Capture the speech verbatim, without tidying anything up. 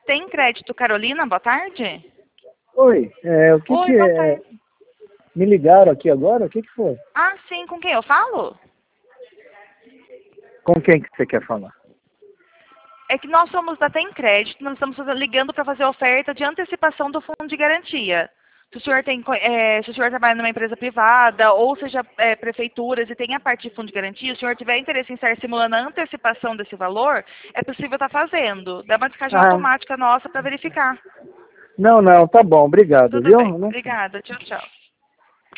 Tem Crédito Carolina, boa tarde. Oi, é, o que Oi, que boa é? tarde. Me ligaram aqui agora? O que que foi? Ah, sim, com quem eu falo? Com quem que você quer falar? É que nós somos da Tem Crédito, nós estamos fazendo- ligando para fazer oferta de antecipação do fundo de garantia. Se o senhor, tem, co- é, se o senhor trabalha numa empresa privada, ou seja, é, prefeituras, e tem a parte de fundo de garantia, se o senhor tiver interesse em estar simulando a antecipação desse valor, é possível estar fazendo. Dá uma descagem Ah, automática nossa para verificar. não, não, tá bom, obrigado, Tudo viu? bem. Não- Obrigada. Tchau, tchau.